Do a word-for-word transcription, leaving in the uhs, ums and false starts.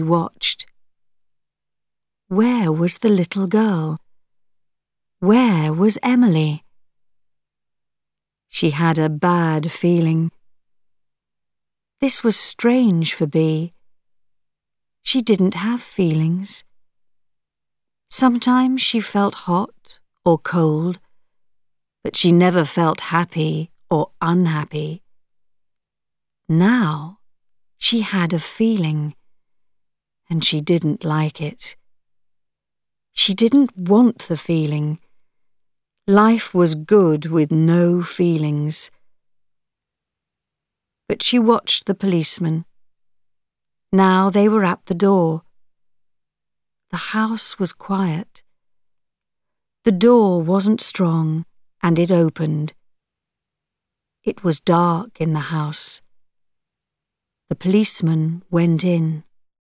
Bee watched. Where was the little girl? Where was Emily? She had a bad feeling. This was strange for Bee. She didn't have feelings. Sometimes she felt hot or cold, but she never felt happy or unhappy. Now she had a feeling, and she didn't like it. She didn't want the feeling. Life was good with no feelings. But she watched the policeman. Now they were at the door. The house was quiet. The door wasn't strong, and it opened. It was dark in the house. The policeman went in.